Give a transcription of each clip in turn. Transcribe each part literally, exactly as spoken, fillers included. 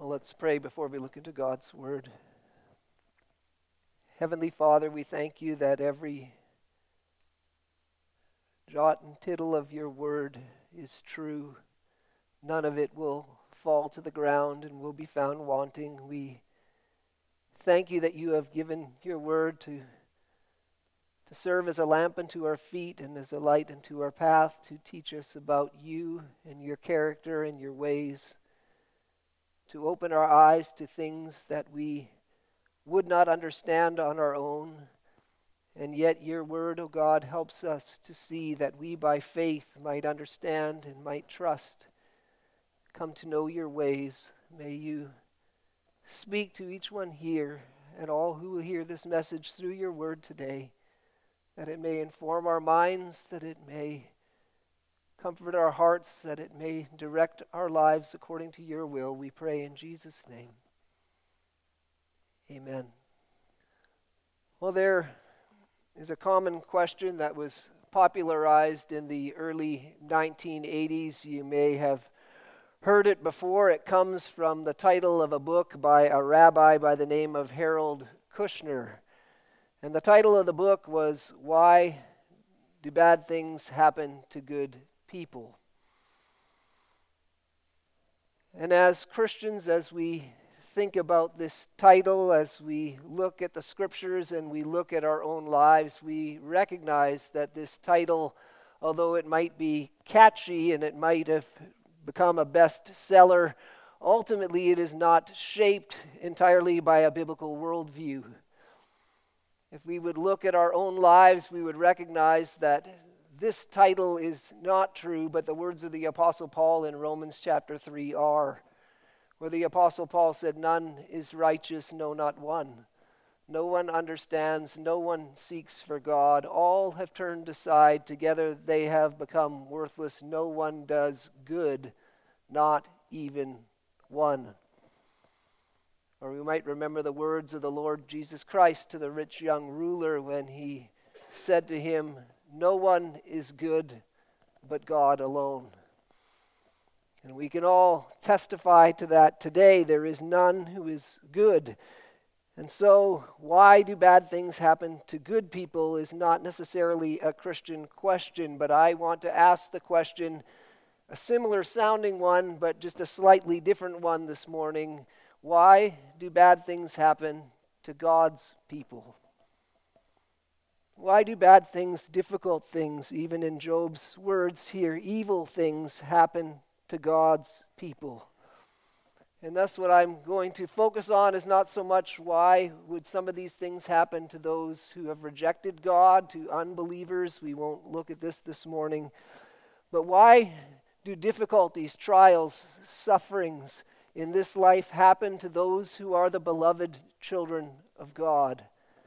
Well, let's pray before we look into God's Word. Heavenly Father, we thank you that every jot and tittle of your Word is true. None of it will fall to the ground and will be found wanting. We thank you that you have given your Word to, to serve as a lamp unto our feet and as a light unto our path, to teach us about you and your character and your ways, to open our eyes to things that we would not understand on our own. And yet your word, O God, helps us to see that we by faith might understand and might trust, come to know your ways. May you speak to each one here and all who will hear this message through your word today, that it may inform our minds, that it may comfort our hearts, that it may direct our lives according to your will. We pray in Jesus' name. Amen. Well, there is a common question that was popularized in the early nineteen eighties. You may have heard it before. It comes from the title of a book by a rabbi by the name of Harold Kushner. And the title of the book was, Why Do Bad Things Happen to Good People? And as Christians, as we think about this title, as we look at the scriptures and we look at our own lives, we recognize that this title, although it might be catchy and it might have become a bestseller, ultimately it is not shaped entirely by a biblical worldview. If we would look at our own lives, we would recognize that this title is not true, but the words of the Apostle Paul in Romans chapter three are, where the Apostle Paul said, "None is righteous, no, not one. No one understands, no one seeks for God. All have turned aside, together they have become worthless. No one does good, not even one." Or we might remember the words of the Lord Jesus Christ to the rich young ruler when he said to him, "No one is good but God alone." And we can all testify to that today. There is none who is good. And so, why do bad things happen to good people is not necessarily a Christian question, but I want to ask the question, a similar sounding one, but just a slightly different one this morning. Why do bad things happen to God's people? Why do bad things, difficult things, even in Job's words here, evil things happen to God's people? And that's what I'm going to focus on, is not so much why would some of these things happen to those who have rejected God, to unbelievers. We won't look at this this morning. But why do difficulties, trials, sufferings in this life happen to those who are the beloved children of God?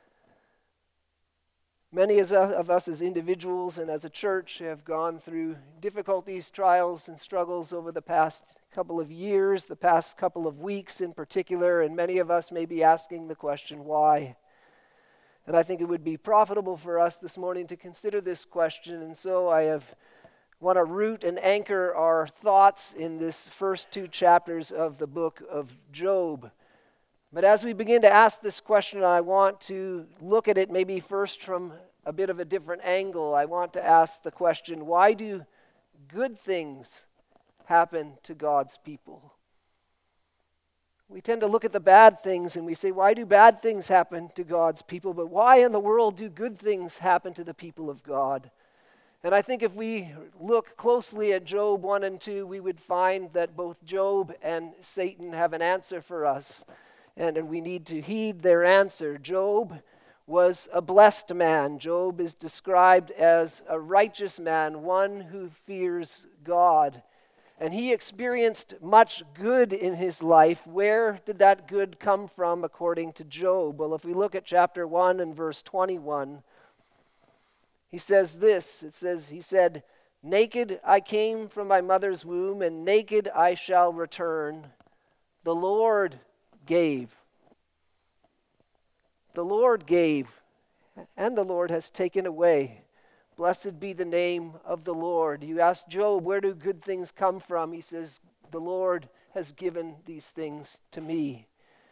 Many of us as individuals and as a church have gone through difficulties, trials, and struggles over the past couple of years, the past couple of weeks in particular, and many of us may be asking the question, why? And I think it would be profitable for us this morning to consider this question, and so I have want to root and anchor our thoughts in this first two chapters of the book of Job. But as we begin to ask this question, I want to look at it maybe first from a bit of a different angle. I want to ask the question, why do good things happen to God's people? We tend to look at the bad things and we say, why do bad things happen to God's people? But why in the world do good things happen to the people of God? And I think if we look closely at Job one and two, we would find that both Job and Satan have an answer for us. And, and we need to heed their answer. Job was a blessed man. Job is described as a righteous man, one who fears God. And he experienced much good in his life. Where did that good come from according to Job? Well, if we look at chapter one and verse twenty-one, he says this. It says, he said, "Naked I came from my mother's womb, and naked I shall return. The Lord gave." The Lord gave, and the Lord has taken away. Blessed be the name of the Lord. You ask Job, where do good things come from? He says, the Lord has given these things to me.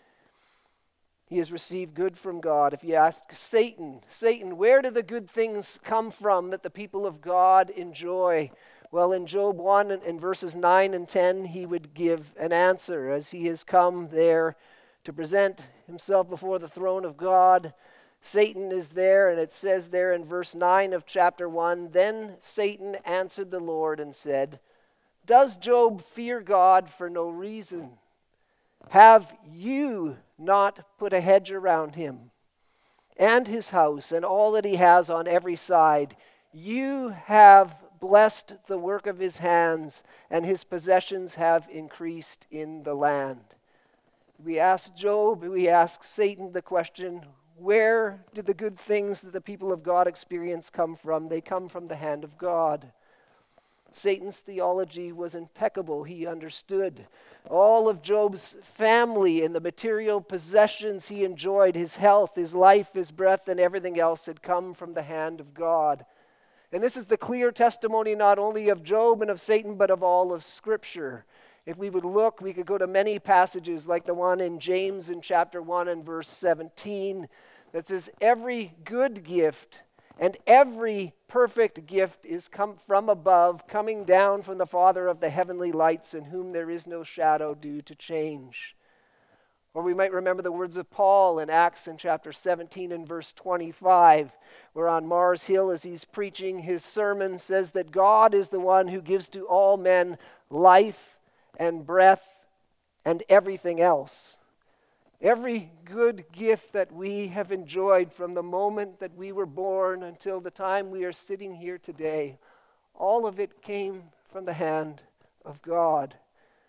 He has received good from God. If you ask Satan, Satan, where do the good things come from that the people of God enjoy? Well, in Job one and in verses nine and ten, he would give an answer as he has come there to present himself before the throne of God. Satan is there, and it says there in verse nine of chapter one, "Then Satan answered the Lord and said, 'Does Job fear God for no reason? Have you not put a hedge around him and his house and all that he has on every side? You have blessed the work of his hands, and his possessions have increased in the land.'" We ask Job, we ask Satan the question, where did the good things that the people of God experience come from? They come from the hand of God. Satan's theology was impeccable. He understood all of Job's family and the material possessions he enjoyed, his health, his life, his breath, and everything else had come from the hand of God. And this is the clear testimony not only of Job and of Satan, but of all of Scripture. If we would look, we could go to many passages like the one in James in chapter one and verse seventeen that says, "Every good gift and every perfect gift is come from above, coming down from the Father of the heavenly lights, in whom there is no shadow due to change." Or we might remember the words of Paul in Acts in chapter seventeen and verse twenty-five, where on Mars Hill, as he's preaching his sermon, says that God is the one who gives to all men life and breath and everything else. Every good gift that we have enjoyed from the moment that we were born until the time we are sitting here today, all of it came from the hand of God.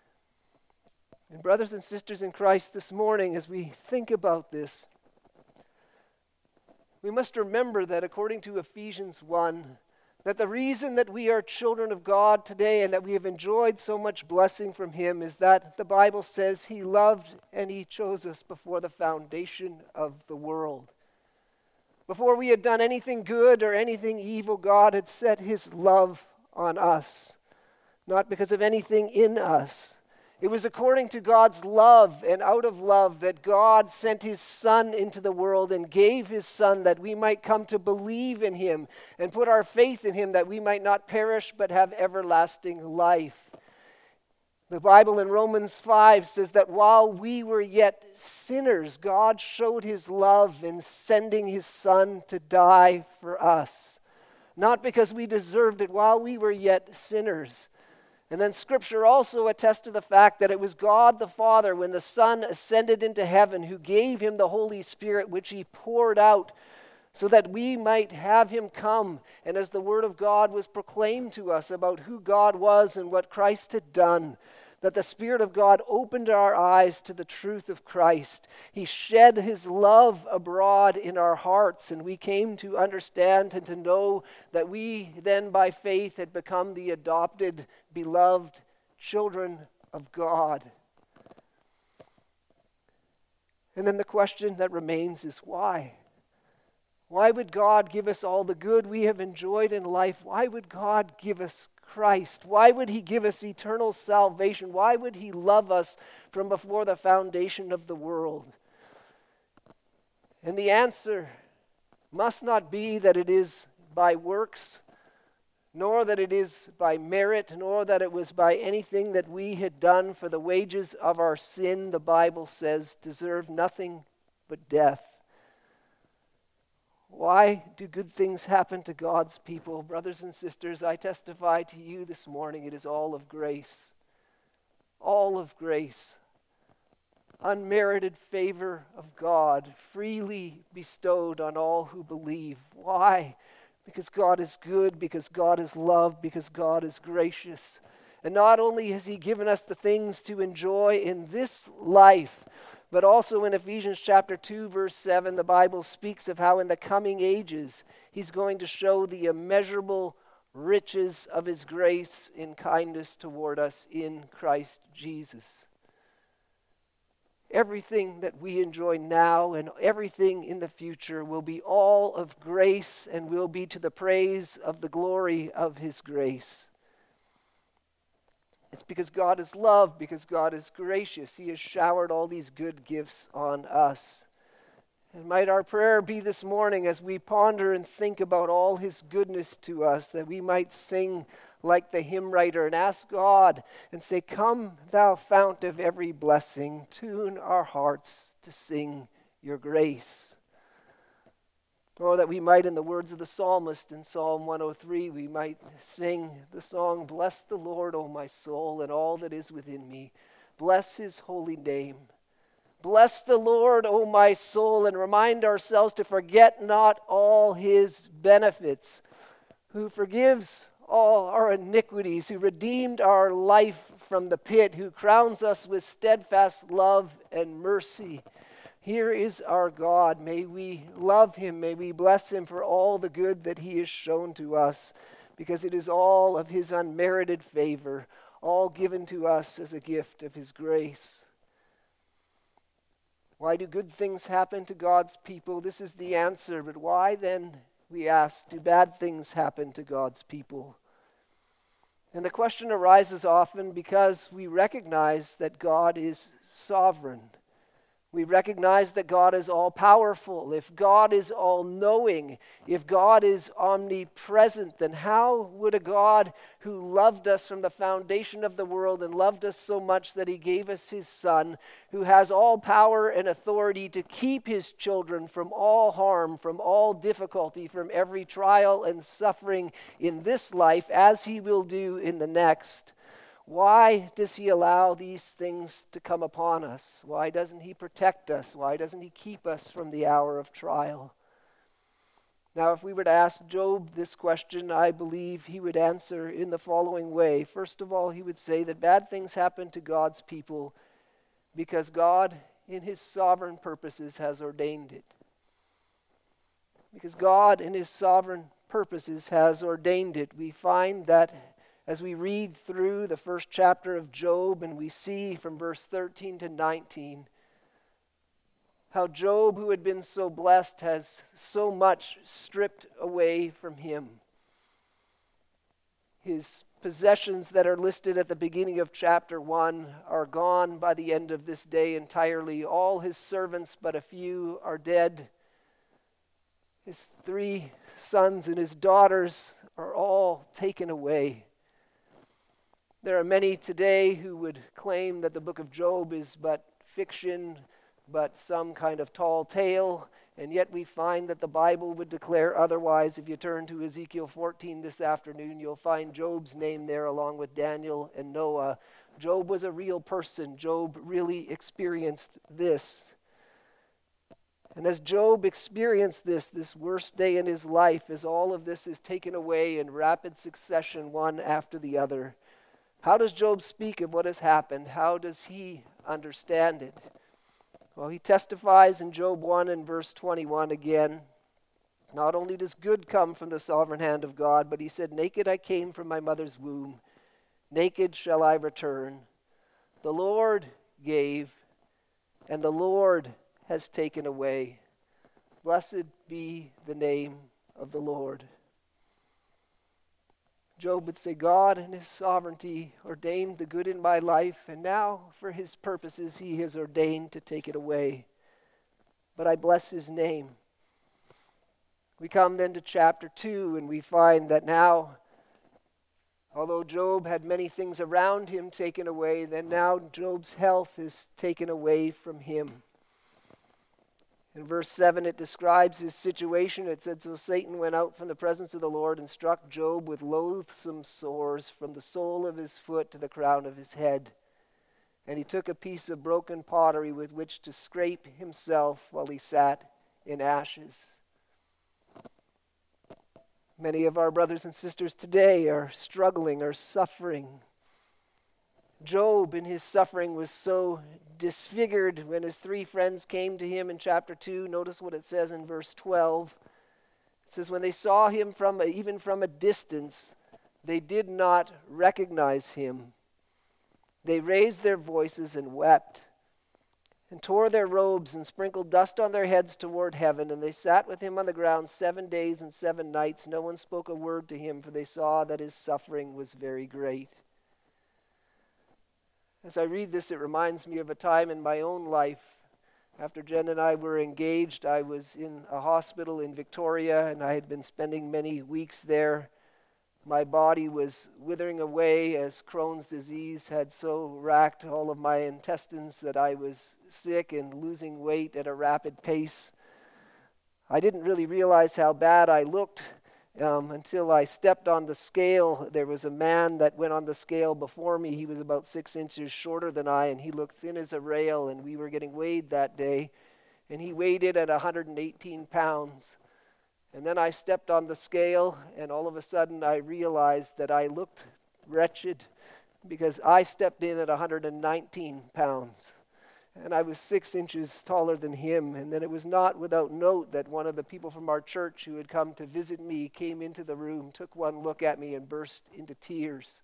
And brothers and sisters in Christ, this morning as we think about this, we must remember that according to Ephesians one, that the reason that we are children of God today and that we have enjoyed so much blessing from Him is that the Bible says He loved and He chose us before the foundation of the world. Before we had done anything good or anything evil, God had set His love on us, not because of anything in us. It was according to God's love and out of love that God sent His Son into the world and gave His Son that we might come to believe in Him and put our faith in Him, that we might not perish but have everlasting life. The Bible in Romans five says that while we were yet sinners, God showed His love in sending His Son to die for us. Not because we deserved it, while we were yet sinners. And then Scripture also attests to the fact that it was God the Father, when the Son ascended into heaven, who gave Him the Holy Spirit, which He poured out so that we might have Him come. And as the Word of God was proclaimed to us about who God was and what Christ had done, that the Spirit of God opened our eyes to the truth of Christ. He shed His love abroad in our hearts, and we came to understand and to know that we then by faith had become the adopted, beloved children of God. And then the question that remains is why? Why would God give us all the good we have enjoyed in life? Why would God give us Christ? Why would He give us eternal salvation? Why would He love us from before the foundation of the world? And the answer must not be that it is by works, nor that it is by merit, nor that it was by anything that we had done, for the wages of our sin, the Bible says, deserve nothing but death. Why do good things happen to God's people? Brothers and sisters, I testify to you this morning, it is all of grace. All of grace. Unmerited favor of God, freely bestowed on all who believe. Why? Because God is good, because God is love, because God is gracious. And not only has He given us the things to enjoy in this life, but also in Ephesians chapter two, verse seven, the Bible speaks of how in the coming ages He's going to show the immeasurable riches of His grace in kindness toward us in Christ Jesus. Everything that we enjoy now and everything in the future will be all of grace and will be to the praise of the glory of His grace. It's because God is love, because God is gracious. He has showered all these good gifts on us. And might our prayer be this morning as we ponder and think about all his goodness to us, that we might sing like the hymn writer and ask God and say, "Come, thou fount of every blessing, tune our hearts to sing your grace." Or that we might, in the words of the psalmist in Psalm one oh three, we might sing the song, "Bless the Lord, O my soul, and all that is within me. Bless his holy name. Bless the Lord, O my soul," and remind ourselves to forget not all his benefits, who forgives all our iniquities, who redeemed our life from the pit, who crowns us with steadfast love and mercy. Here is our God. May we love him. May we bless him for all the good that he has shown to us, because it is all of his unmerited favor, all given to us as a gift of his grace. Why do good things happen to God's people? This is the answer. But why then, we ask, do bad things happen to God's people? And the question arises often because we recognize that God is sovereign. We recognize that God is all-powerful. If God is all-knowing, if God is omnipresent, then how would a God who loved us from the foundation of the world and loved us so much that he gave us his Son, who has all power and authority to keep his children from all harm, from all difficulty, from every trial and suffering in this life, as he will do in the next, why does he allow these things to come upon us? Why doesn't he protect us? Why doesn't he keep us from the hour of trial? Now, if we were to ask Job this question, I believe he would answer in the following way. First of all, he would say that bad things happen to God's people because God, in his sovereign purposes, has ordained it. Because God, in his sovereign purposes, has ordained it. We find that as we read through the first chapter of Job, and we see from verse thirteen to nineteen how Job, who had been so blessed, has so much stripped away from him. His possessions that are listed at the beginning of chapter one are gone by the end of this day entirely. All his servants, but a few, are dead. His three sons and his daughters are all taken away. There are many today who would claim that the book of Job is but fiction, but some kind of tall tale, and yet we find that the Bible would declare otherwise. If you turn to Ezekiel fourteen this afternoon, you'll find Job's name there along with Daniel and Noah. Job was a real person. Job really experienced this. And as Job experienced this, this worst day in his life, as all of this is taken away in rapid succession, one after the other, how does Job speak of what has happened? How does he understand it? Well, he testifies in Job one and verse twenty-one again. Not only does good come from the sovereign hand of God, but he said, "Naked I came from my mother's womb, naked shall I return. The Lord gave, and the Lord has taken away. Blessed be the name of the Lord." Job would say, God in his sovereignty ordained the good in my life, and now for his purposes he has ordained to take it away. But I bless his name. We come then to chapter two, and we find that now, although Job had many things around him taken away, then now Job's health is taken away from him. In verse seven, it describes his situation. It said, "So Satan went out from the presence of the Lord and struck Job with loathsome sores from the sole of his foot to the crown of his head. And he took a piece of broken pottery with which to scrape himself while he sat in ashes." Many of our brothers and sisters today are struggling, are suffering. Job in his suffering was so disfigured when his three friends came to him in chapter two. Notice what it says in verse twelve. It says, "When they saw him from a, even from a distance, they did not recognize him. They raised their voices and wept, and tore their robes and sprinkled dust on their heads toward heaven. And they sat with him on the ground seven days and seven nights. No one spoke a word to him, for they saw that his suffering was very great." As I read this, it reminds me of a time in my own life. After Jen and I were engaged, I was in a hospital in Victoria, and I had been spending many weeks there. My body was withering away as Crohn's disease had so racked all of my intestines that I was sick and losing weight at a rapid pace. I didn't really realize how bad I looked um, until I stepped on the scale. There was a man that went on the scale before me. He was about six inches shorter than I, and he looked thin as a rail, and we were getting weighed that day. And he weighed it at one hundred eighteen pounds. And then I stepped on the scale, and all of a sudden I realized that I looked wretched because I stepped in at one hundred nineteen pounds. And I was six inches taller than him. And then it was not without note that one of the people from our church who had come to visit me came into the room, took one look at me, and burst into tears.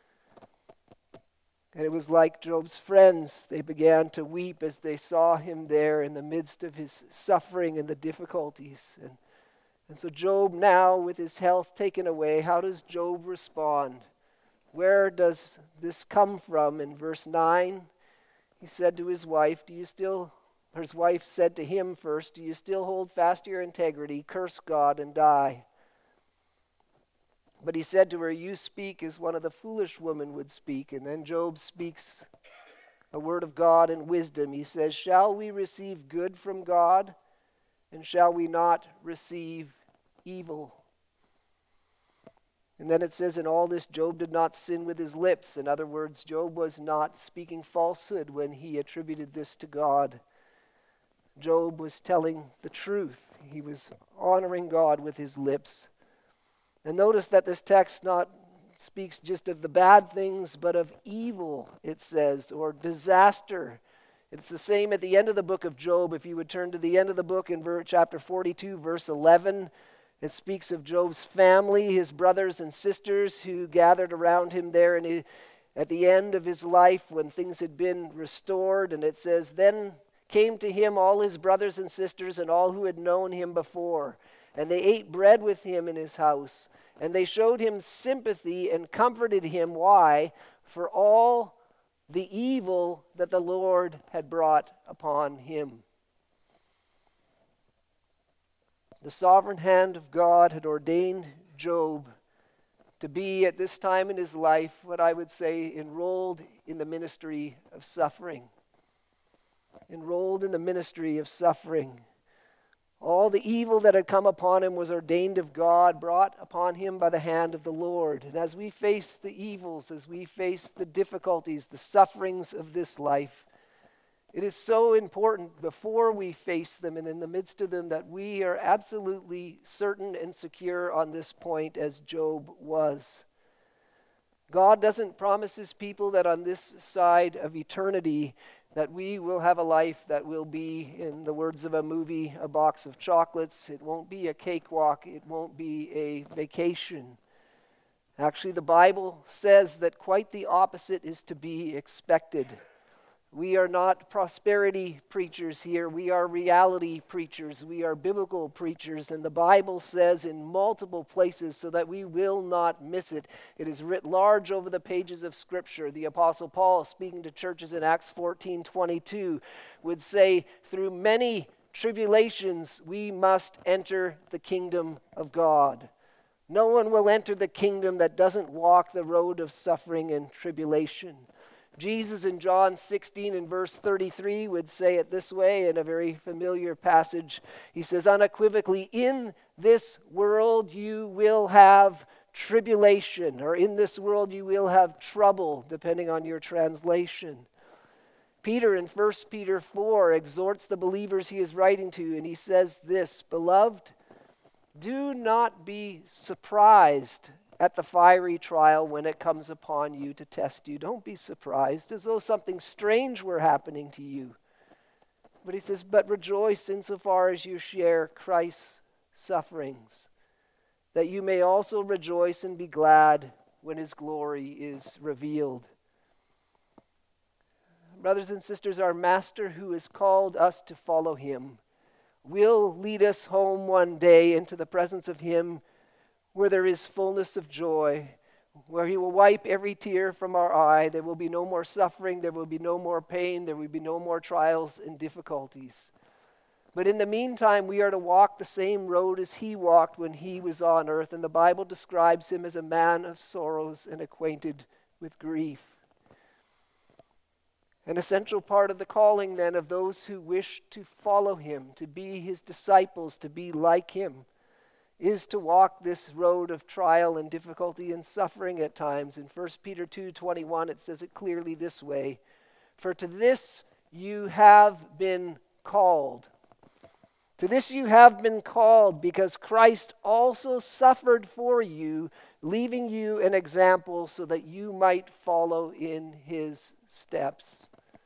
And it was like Job's friends. They began to weep as they saw him there in the midst of his suffering and the difficulties. And, and so Job now, with his health taken away, how does Job respond? Where does this come from? In verse nine, he said to his wife, do you still, or his wife said to him first, do you still hold fast to your integrity? Curse God and die. But he said to her, you speak as one of the foolish women would speak. And then Job speaks a word of God and wisdom. He says, shall we receive good from God, and shall we not receive evil? And then it says, in all this, Job did not sin with his lips. In other words, Job was not speaking falsehood when he attributed this to God. Job was telling the truth. He was honoring God with his lips. And notice that this text not speaks just of the bad things, but of evil, it says, or disaster. It's the same at the end of the book of Job. If you would turn to the end of the book in ver- chapter forty-two, verse eleven, it speaks of Job's family, his brothers and sisters who gathered around him there and he, at the end of his life when things had been restored. And it says, then came to him all his brothers and sisters and all who had known him before. And they ate bread with him in his house. And they showed him sympathy and comforted him. Why? For all the evil that the Lord had brought upon him. The sovereign hand of God had ordained Job to be at this time in his life, what I would say, enrolled in the ministry of suffering. Enrolled in the ministry of suffering. All the evil that had come upon him was ordained of God, brought upon him by the hand of the Lord. And as we face the evils, as we face the difficulties, the sufferings of this life, it is so important before we face them and in the midst of them that we are absolutely certain and secure on this point as Job was. God doesn't promise his people that on this side of eternity that we will have a life that will be, in the words of a movie, a box of chocolates. It won't be a cakewalk. It won't be a vacation. Actually, the Bible says that quite the opposite is to be expected. We are not prosperity preachers here. We are reality preachers. We are biblical preachers. And the Bible says in multiple places so that we will not miss it. It is writ large over the pages of Scripture. The Apostle Paul, speaking to churches in Acts fourteen twenty-two, would say, through many tribulations we must enter the kingdom of God. No one will enter the kingdom that doesn't walk the road of suffering and tribulation. Jesus in John sixteen and verse thirty-three would say it this way in a very familiar passage. He says, unequivocally, in this world you will have tribulation, or in this world you will have trouble, depending on your translation. Peter in First Peter four exhorts the believers he is writing to, and he says this, beloved, do not be surprised at the fiery trial when it comes upon you to test you. Don't be surprised as though something strange were happening to you. But he says, but rejoice insofar as you share Christ's sufferings, that you may also rejoice and be glad when his glory is revealed. Brothers and sisters, our Master who has called us to follow him will lead us home one day into the presence of him where there is fullness of joy, where he will wipe every tear from our eye. There will be no more suffering. There will be no more pain. There will be no more trials and difficulties. But in the meantime, we are to walk the same road as he walked when he was on earth. And the Bible describes him as a man of sorrows and acquainted with grief. An essential part of the calling then of those who wish to follow him, to be his disciples, to be like him, is to walk this road of trial and difficulty and suffering at times. In First Peter two twenty-one, it says it clearly this way, "For to this you have been called. To this you have been called, because Christ also suffered for you, leaving you an example so that you might follow in his steps."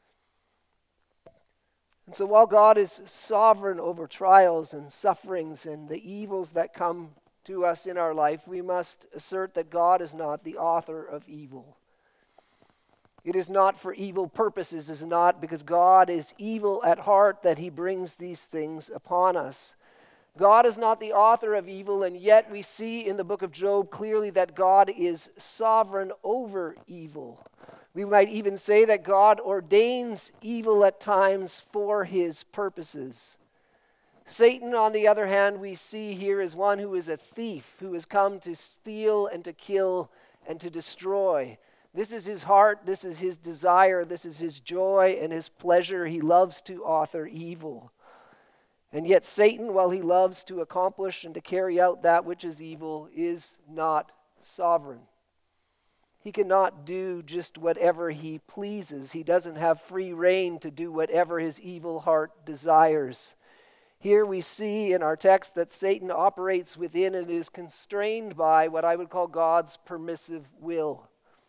And so while God is sovereign over trials and sufferings and the evils that come to us in our life, we must assert that God is not the author of evil. It is not for evil purposes. It is not because God is evil at heart that he brings these things upon us. God is not the author of evil, and yet we see in the book of Job clearly that God is sovereign over evil. We might even say that God ordains evil at times for his purposes. Satan, on the other hand, we see here is one who is a thief, who has come to steal and to kill and to destroy. This is his heart, this is his desire, this is his joy and his pleasure. He loves to author evil. And yet Satan, while he loves to accomplish and to carry out that which is evil, is not sovereign. He cannot do just whatever he pleases. He doesn't have free rein to do whatever his evil heart desires. Here we see in our text that Satan operates within and is constrained by what I would call God's permissive will.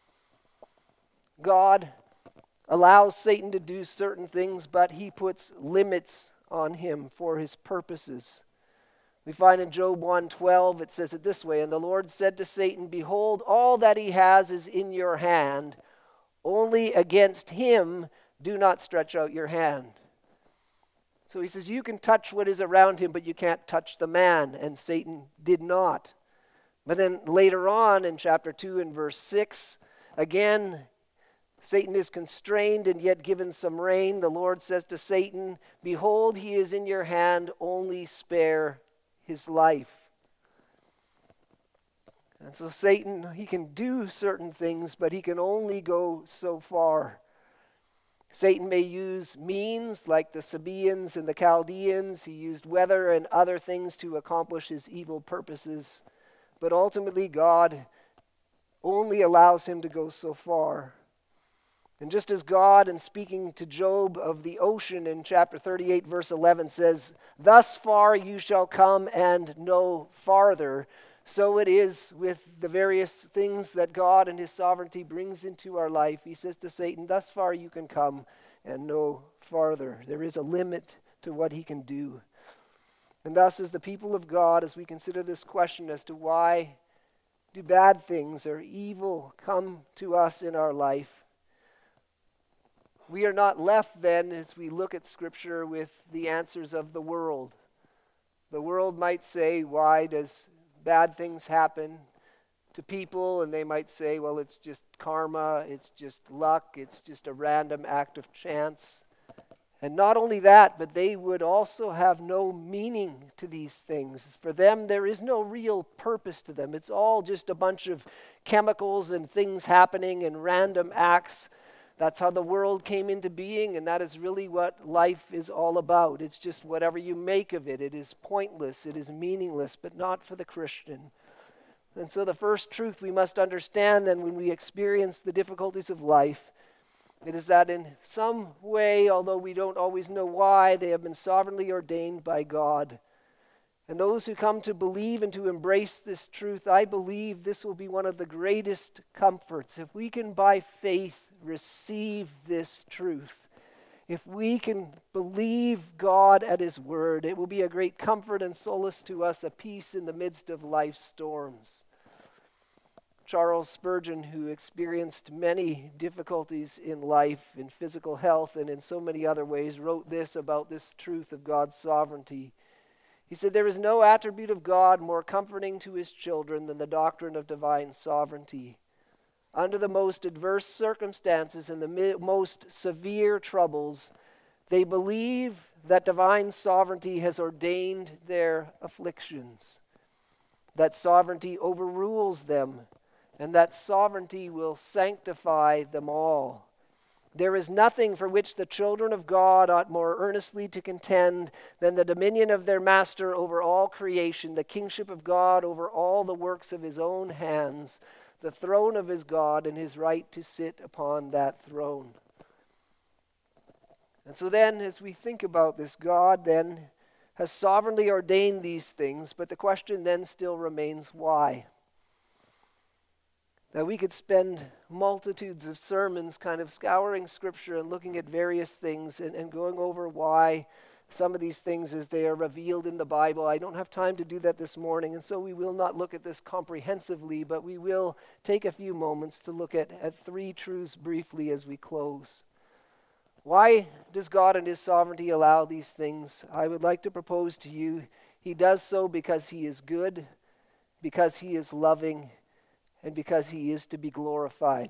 God allows Satan to do certain things, but he puts limits on him for his purposes. We find in Job one twelve, it says it this way, "And the Lord said to Satan, Behold, all that he has is in your hand. Only against him do not stretch out your hand." So he says, you can touch what is around him, but you can't touch the man. And Satan did not. But then later on in chapter two and verse six, again, Satan is constrained and yet given some rein. The Lord says to Satan, "Behold, he is in your hand, only spare his life." And so Satan, he can do certain things, but he can only go so far. Satan may use means like the Sabaeans and the Chaldeans. He used weather and other things to accomplish his evil purposes. But ultimately, God only allows him to go so far. And just as God, in speaking to Job of the ocean in chapter thirty-eight, verse eleven, says, "Thus far you shall come and no farther," so it is with the various things that God in his sovereignty brings into our life. He says to Satan, "Thus far you can come and no farther." There is a limit to what he can do. And thus, as the people of God, as we consider this question as to why do bad things or evil come to us in our life, we are not left then, as we look at Scripture, with the answers of the world. The world might say, why does bad things happen to people? And they might say, well, it's just karma, it's just luck, it's just a random act of chance. And not only that, but they would also have no meaning to these things. For them, there is no real purpose to them. It's all just a bunch of chemicals and things happening and random acts. That's how the world came into being, and that is really what life is all about. It's just whatever you make of it. It is pointless, it is meaningless, but not for the Christian. And so the first truth we must understand then when we experience the difficulties of life, it is that in some way, although we don't always know why, they have been sovereignly ordained by God. And those who come to believe and to embrace this truth, I believe this will be one of the greatest comforts. If we can by faith receive this truth, if we can believe God at his word, it will be a great comfort and solace to us, a peace in the midst of life's storms. Charles Spurgeon, who experienced many difficulties in life, in physical health and in so many other ways, wrote this about this truth of God's sovereignty. He said, "There is no attribute of God more comforting to his children than the doctrine of divine sovereignty. under the most adverse circumstances and the mi- most severe troubles, they believe that divine sovereignty has ordained their afflictions, that sovereignty overrules them, and that sovereignty will sanctify them all. There is nothing for which the children of God ought more earnestly to contend than the dominion of their master over all creation, the kingship of God over all the works of his own hands, the throne of his God, and his right to sit upon that throne. And so then, as we think about this, God then has sovereignly ordained these things, but the question then still remains, why? Now, we could spend multitudes of sermons kind of scouring Scripture and looking at various things and, and going over why some of these things as they are revealed in the Bible. I don't have time to do that this morning, and so we will not look at this comprehensively, but we will take a few moments to look at, at three truths briefly as we close. Why does God in his sovereignty allow these things? I would like to propose to you, he does so because he is good, because he is loving, and because he is to be glorified.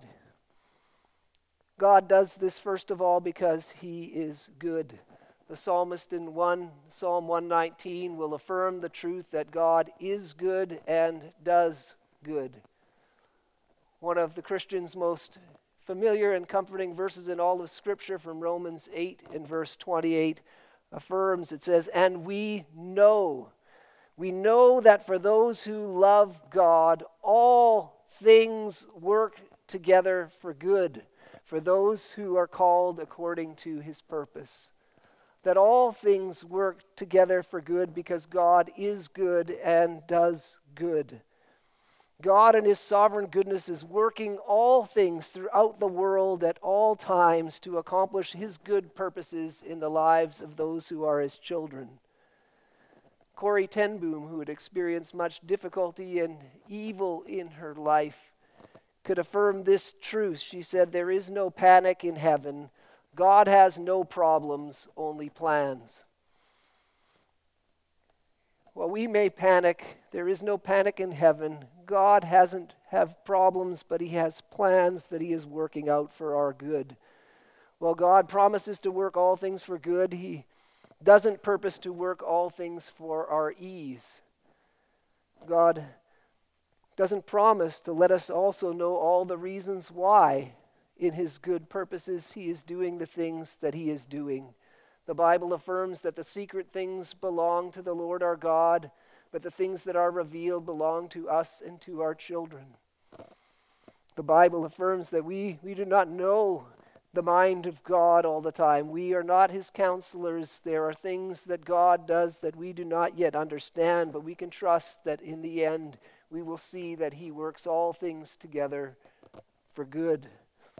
God does this first of all because he is good. The psalmist in one, Psalm one nineteen will affirm the truth that God is good and does good. One of the Christian's most familiar and comforting verses in all of Scripture from Romans eight and verse twenty-eight affirms, it says, "And we know, we know that for those who love God, all things work together for good, for those who are called according to his purpose." That all things work together for good because God is good and does good. God in his sovereign goodness is working all things throughout the world at all times to accomplish his good purposes in the lives of those who are his children. Corrie ten Boom, who had experienced much difficulty and evil in her life, could affirm this truth. She said, "There is no panic in heaven. God has no problems, only plans." While we may panic, there is no panic in heaven. God hasn't have problems, but he has plans that he is working out for our good. While God promises to work all things for good, he doesn't purpose to work all things for our ease. God doesn't promise to let us also know all the reasons why in his good purposes he is doing the things that he is doing. The Bible affirms that the secret things belong to the Lord our God, but the things that are revealed belong to us and to our children. The Bible affirms that we, we do not know the mind of God all the time. We are not his counselors. There are things that God does that we do not yet understand, but we can trust that in the end we will see that he works all things together for good.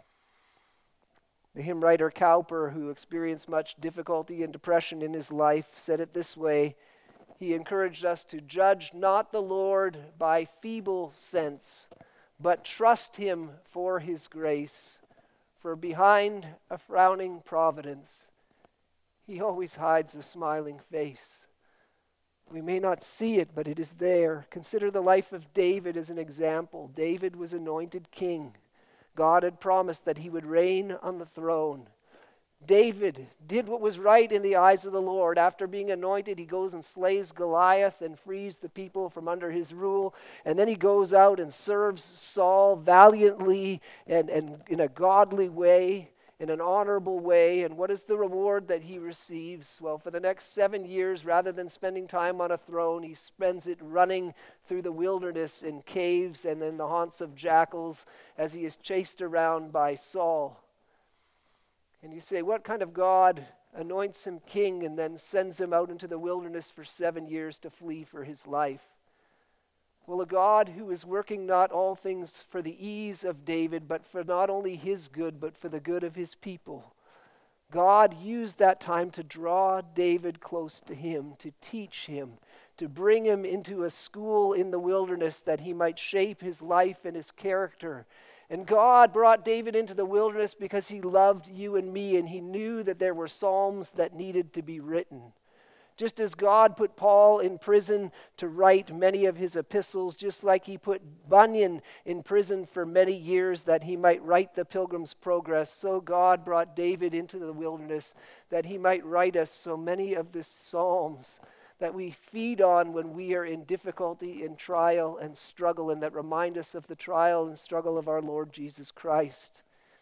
The hymn writer Cowper, who experienced much difficulty and depression in his life, said it this way. He encouraged us to judge not the Lord by feeble sense, but trust him for his grace. For behind a frowning providence, he always hides a smiling face. We may not see it, but it is there. Consider the life of David as an example. David was anointed king. God had promised that he would reign on the throne. David did what was right in the eyes of the Lord. After being anointed, he goes and slays Goliath and frees the people from under his rule. And then he goes out and serves Saul valiantly and, and in a godly way, in an honorable way. And what is the reward that he receives? Well, for the next seven years, rather than spending time on a throne, he spends it running through the wilderness in caves and in the haunts of jackals as he is chased around by Saul. And you say, what kind of God anoints him king and then sends him out into the wilderness for seven years to flee for his life? Well, a God who is working not all things for the ease of David, but for not only his good, but for the good of his people. God used that time to draw David close to him, to teach him, to bring him into a school in the wilderness that he might shape his life and his character. And God brought David into the wilderness because he loved you and me, and he knew that there were psalms that needed to be written. Just as God put Paul in prison to write many of his epistles, just like he put Bunyan in prison for many years that he might write the Pilgrim's Progress, so God brought David into the wilderness that he might write us so many of the Psalms that we feed on when we are in difficulty, in trial and struggle, and that remind us of the trial and struggle of our Lord Jesus Christ.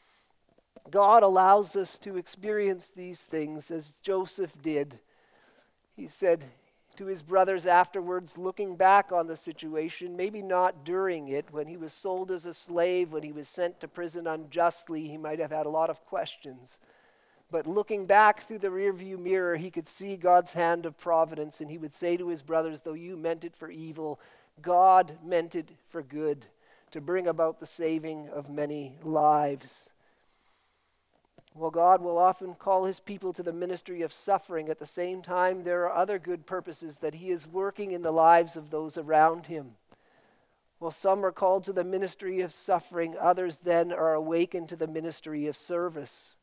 God allows us to experience these things as Joseph did. He said to his brothers afterwards, looking back on the situation, maybe not during it, when he was sold as a slave, when he was sent to prison unjustly, he might have had a lot of questions. But looking back through the rearview mirror, he could see God's hand of providence, and he would say to his brothers, though you meant it for evil, God meant it for good, to bring about the saving of many lives. Well, God will often call his people to the ministry of suffering. At the same time, there are other good purposes that he is working in the lives of those around him. While some are called to the ministry of suffering, others then are awakened to the ministry of service.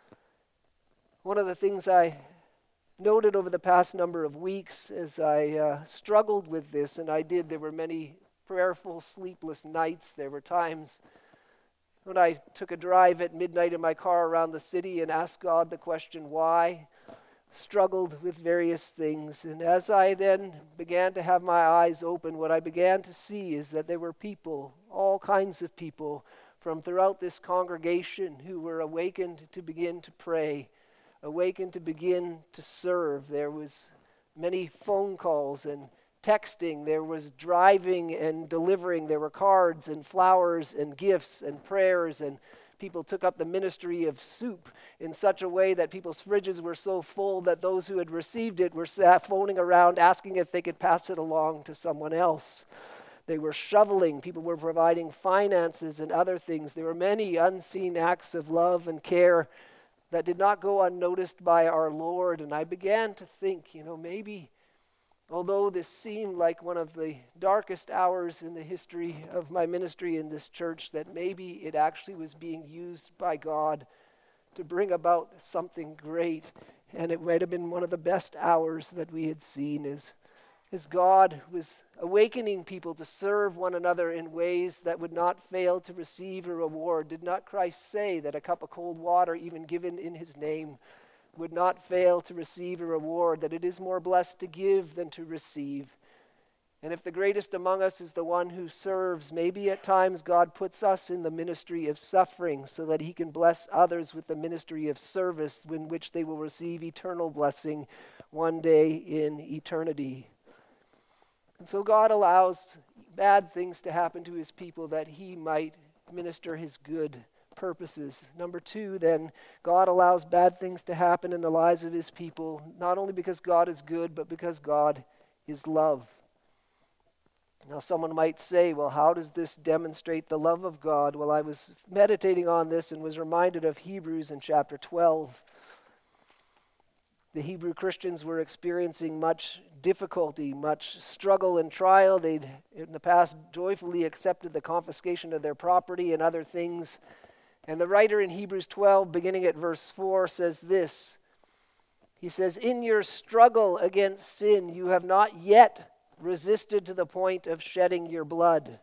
One of the things I noted over the past number of weeks as I uh, struggled with this, and I did, there were many prayerful, sleepless nights. There were times when I took a drive at midnight in my car around the city and asked God the question, why? Struggled with various things. And as I then began to have my eyes open, what I began to see is that there were people, all kinds of people from throughout this congregation who were awakened to begin to pray, awakened to begin to serve. There was many phone calls and texting, there was driving and delivering, there were cards and flowers and gifts and prayers, and people took up the ministry of soup in such a way that people's fridges were so full that those who had received it were sat phoning around asking if they could pass it along to someone else. They were shoveling, people were providing finances and other things. There were many unseen acts of love and care that did not go unnoticed by our Lord, and I began to think, you know, maybe although this seemed like one of the darkest hours in the history of my ministry in this church, that maybe it actually was being used by God to bring about something great. And it might have been one of the best hours that we had seen as, as God was awakening people to serve one another in ways that would not fail to receive a reward. Did not Christ say that a cup of cold water, even given in his name, would not fail to receive a reward, that it is more blessed to give than to receive? And if the greatest among us is the one who serves, maybe at times God puts us in the ministry of suffering so that he can bless others with the ministry of service, in which they will receive eternal blessing one day in eternity. And so God allows bad things to happen to his people that he might minister his good purposes. Number two, then, God allows bad things to happen in the lives of his people, not only because God is good, but because God is love. Now, someone might say, well, how does this demonstrate the love of God? Well, I was meditating on this and was reminded of Hebrews in chapter twelve. The Hebrew Christians were experiencing much difficulty, much struggle and trial. They'd, in the past, joyfully accepted the confiscation of their property and other things. And the writer in Hebrews twelve, beginning at verse four, says this. He says, in your struggle against sin, you have not yet resisted to the point of shedding your blood.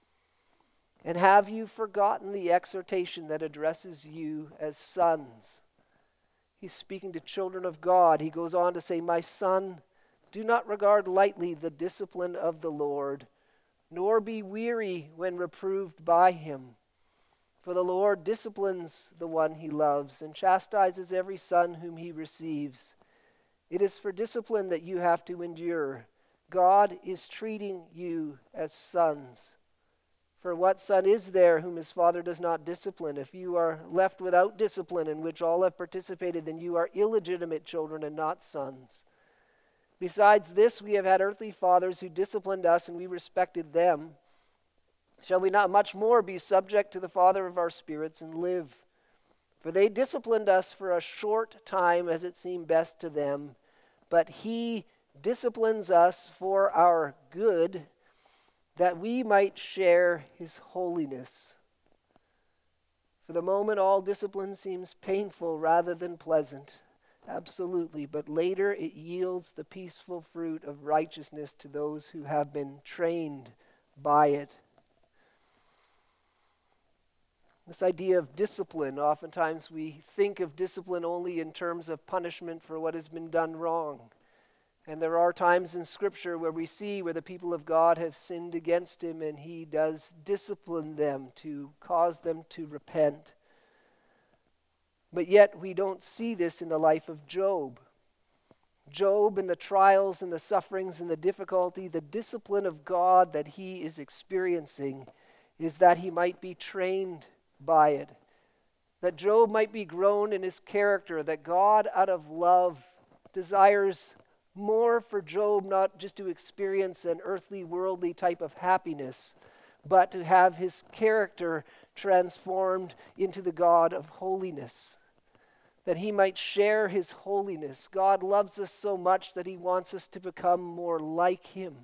And have you forgotten the exhortation that addresses you as sons? He's speaking to children of God. He goes on to say, my son, do not regard lightly the discipline of the Lord, nor be weary when reproved by him. For the Lord disciplines the one he loves and chastises every son whom he receives. It is for discipline that you have to endure. God is treating you as sons. For what son is there whom his father does not discipline? If you are left without discipline, in which all have participated, then you are illegitimate children and not sons. Besides this, we have had earthly fathers who disciplined us, and we respected them. Shall we not much more be subject to the Father of our spirits and live? For they disciplined us for a short time as it seemed best to them, but he disciplines us for our good, that we might share his holiness. For the moment, all discipline seems painful rather than pleasant. Absolutely. But later it yields the peaceful fruit of righteousness to those who have been trained by it. This idea of discipline, oftentimes we think of discipline only in terms of punishment for what has been done wrong. And there are times in Scripture where we see where the people of God have sinned against him and he does discipline them to cause them to repent. But yet we don't see this in the life of Job. Job and the trials and the sufferings and the difficulty, the discipline of God that he is experiencing is that he might be trained by it. That Job might be grown in his character, that God out of love desires more for Job not just to experience an earthly, worldly type of happiness, but to have his character transformed into the God of holiness, that he might share his holiness. God loves us so much that he wants us to become more like him.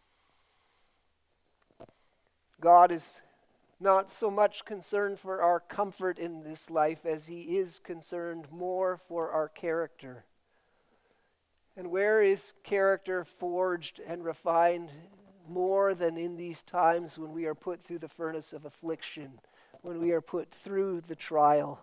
God is not so much concerned for our comfort in this life as he is concerned more for our character. And where is character forged and refined more than in these times when we are put through the furnace of affliction, when we are put through the trial?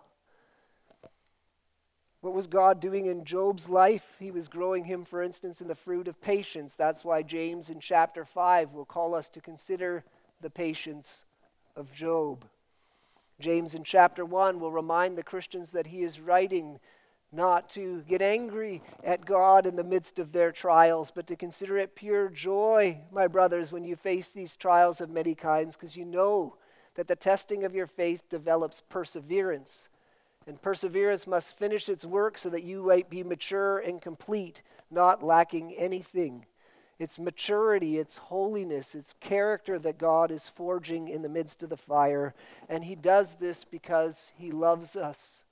What was God doing in Job's life? He was growing him, for instance, in the fruit of patience. That's why James in chapter five will call us to consider the patience of Job. James in chapter one will remind the Christians that he is writing not to get angry at God in the midst of their trials, but to consider it pure joy, my brothers, when you face these trials of many kinds, because you know that the testing of your faith develops perseverance. And perseverance must finish its work so that you might be mature and complete, not lacking anything. It's maturity, it's holiness, it's character that God is forging in the midst of the fire. And he does this because he loves us.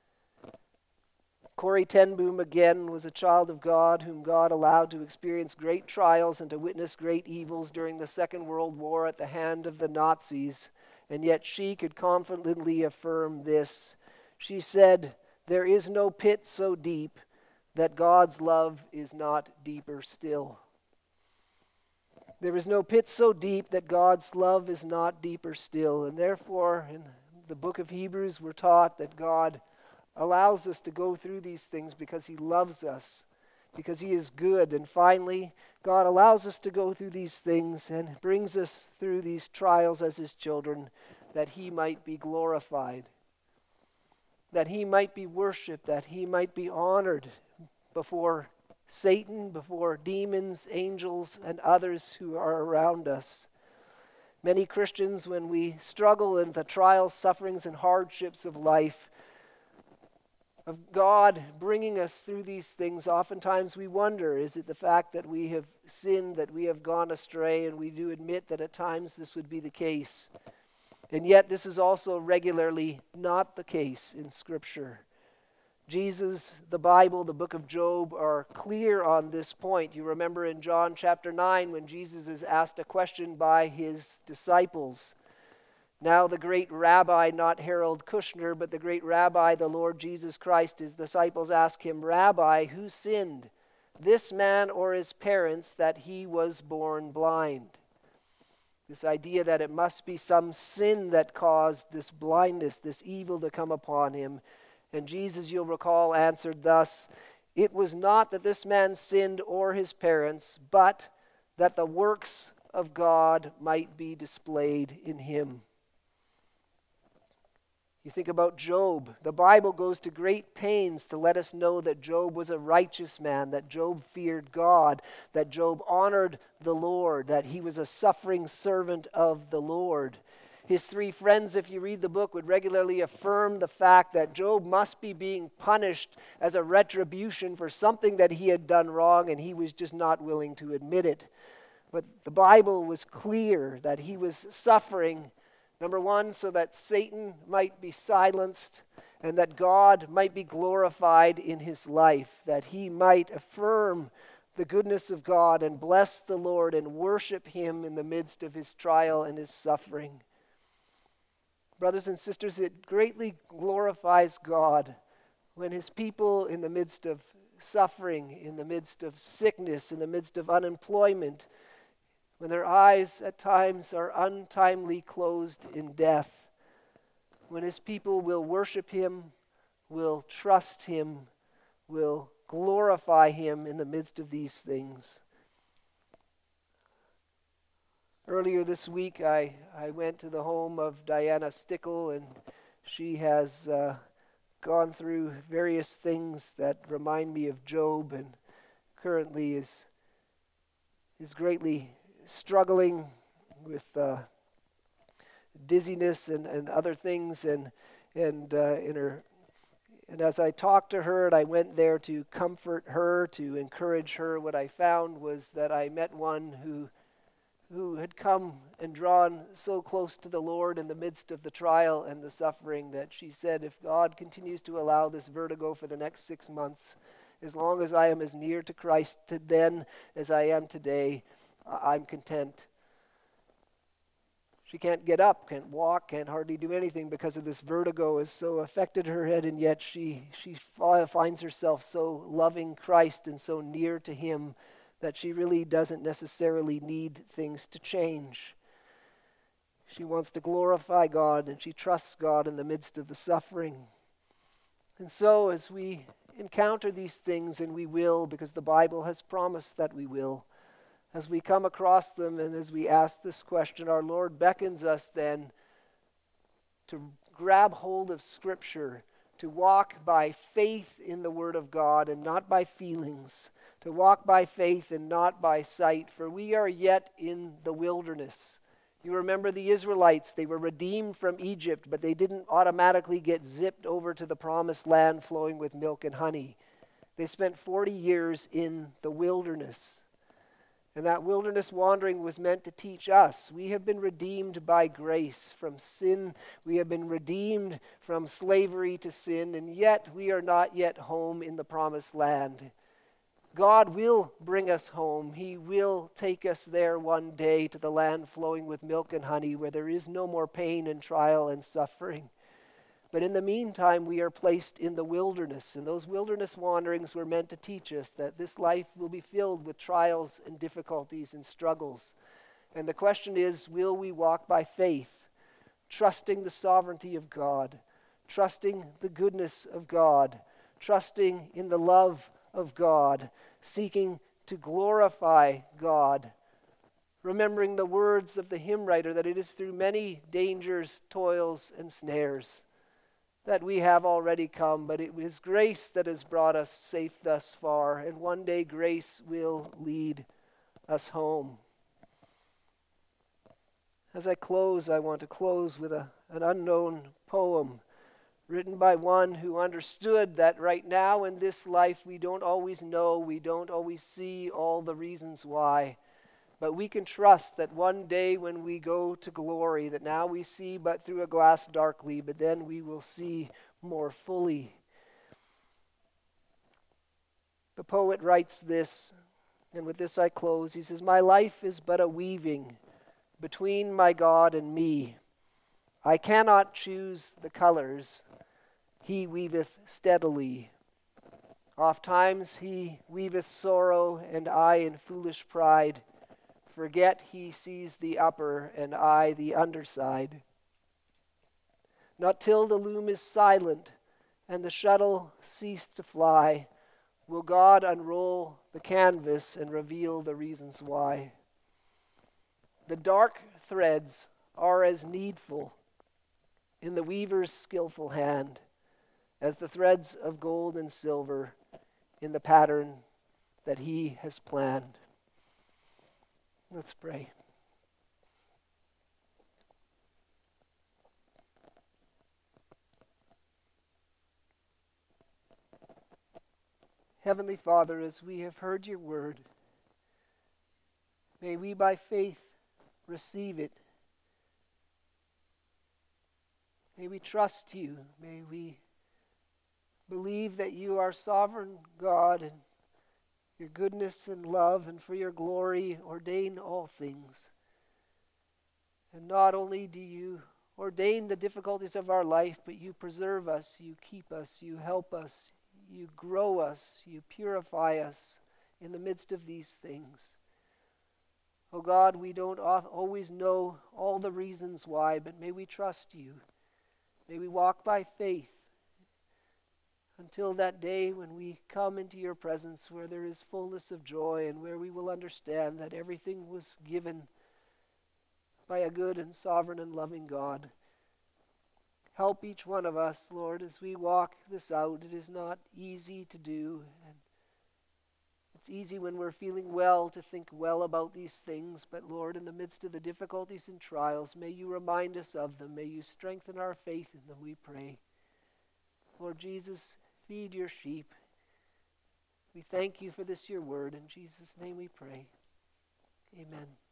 Corrie ten Boom, again, was a child of God whom God allowed to experience great trials and to witness great evils during the Second World War at the hand of the Nazis. And yet she could confidently affirm this. She said, "There is no pit so deep that God's love is not deeper still." There is no pit so deep that God's love is not deeper still. And therefore, in the book of Hebrews, we're taught that God allows us to go through these things because he loves us, because he is good. And finally, God allows us to go through these things and brings us through these trials as his children, that he might be glorified, that he might be worshiped, that he might be honored before Satan, before demons, angels, and others who are around us. Many Christians, when we struggle in the trials, sufferings, and hardships of life, of God bringing us through these things, oftentimes we wonder, is it the fact that we have sinned, that we have gone astray? And we do admit that at times this would be the case. And yet this is also regularly not the case in Scripture. Jesus, the Bible, the book of Job are clear on this point. You remember in John chapter nine when Jesus is asked a question by his disciples. Now the great rabbi, not Harold Kushner, but the great rabbi, the Lord Jesus Christ, his disciples ask him, "Rabbi, who sinned, this man or his parents, that he was born blind?" This idea that it must be some sin that caused this blindness, this evil to come upon him. And Jesus, you'll recall, answered thus, "It was not that this man sinned or his parents, but that the works of God might be displayed in him." You think about Job. The Bible goes to great pains to let us know that Job was a righteous man, that Job feared God, that Job honored the Lord, that he was a suffering servant of the Lord. His three friends, if you read the book, would regularly affirm the fact that Job must be being punished as a retribution for something that he had done wrong, and he was just not willing to admit it. But the Bible was clear that he was suffering, number one, so that Satan might be silenced and that God might be glorified in his life, that he might affirm the goodness of God and bless the Lord and worship him in the midst of his trial and his suffering. Brothers and sisters, it greatly glorifies God when his people, in the midst of suffering, in the midst of sickness, in the midst of unemployment, when their eyes at times are untimely closed in death, when his people will worship him, will trust him, will glorify him in the midst of these things. Earlier this week, I, I went to the home of Diana Stickle, and she has uh, gone through various things that remind me of Job, and currently is is greatly struggling with uh, dizziness and, and other things, and and uh, in her. And as I talked to her, and I went there to comfort her, to encourage her, what I found was that I met one who who had come and drawn so close to the Lord in the midst of the trial and the suffering that she said, if God continues to allow this vertigo for the next six months, as long as I am as near to Christ to then as I am today, I'm content. She can't get up, can't walk, can't hardly do anything because of this vertigo has so affected her head, and yet she, she finds herself so loving Christ and so near to him that she really doesn't necessarily need things to change. She wants to glorify God, and she trusts God in the midst of the suffering. And so as we encounter these things, and we will, because the Bible has promised that we will, as we come across them and as we ask this question, our Lord beckons us then to grab hold of Scripture, to walk by faith in the Word of God and not by feelings, to walk by faith and not by sight, for we are yet in the wilderness. You remember the Israelites, they were redeemed from Egypt, but they didn't automatically get zipped over to the promised land flowing with milk and honey. They spent forty years in the wilderness. And that wilderness wandering was meant to teach us. We have been redeemed by grace from sin. We have been redeemed from slavery to sin, and yet we are not yet home in the promised land. God will bring us home. He will take us there one day to the land flowing with milk and honey, where there is no more pain and trial and suffering. But in the meantime, we are placed in the wilderness, and those wilderness wanderings were meant to teach us that this life will be filled with trials and difficulties and struggles. And the question is, will we walk by faith, trusting the sovereignty of God, trusting the goodness of God, trusting in the love of God, seeking to glorify God, remembering the words of the hymn writer that it is through many dangers, toils, and snares that we have already come, but it is grace that has brought us safe thus far, and one day grace will lead us home. As I close, I want to close with a, an unknown poem written by one who understood that right now in this life we don't always know, we don't always see all the reasons why, but we can trust that one day when we go to glory, that now we see but through a glass darkly, but then we will see more fully. The poet writes this, and with this I close. He says, "My life is but a weaving between my God and me. I cannot choose the colors. He weaveth steadily. Oft times he weaveth sorrow, and I in foolish pride forget he sees the upper, and I the underside. Not till the loom is silent, and the shuttle cease to fly, will God unroll the canvas and reveal the reasons why. The dark threads are as needful in the weaver's skillful hand as the threads of gold and silver in the pattern that he has planned." Let's pray. Heavenly Father, as we have heard your word, may we by faith receive it. May we trust you. May we believe that you are sovereign God, and your goodness and love and for your glory ordain all things. And not only do you ordain the difficulties of our life, but you preserve us, you keep us, you help us, you grow us, you purify us in the midst of these things. Oh God, we don't always know all the reasons why, but may we trust you. May we walk by faith until that day when we come into your presence where there is fullness of joy and where we will understand that everything was given by a good and sovereign and loving God. Help each one of us, Lord, as we walk this out. It is not easy to do, and it's easy when we're feeling well to think well about these things, but Lord, in the midst of the difficulties and trials, may you remind us of them. May you strengthen our faith in them, we pray. Lord Jesus, feed your sheep. We thank you for this, your word. In Jesus' name we pray. Amen.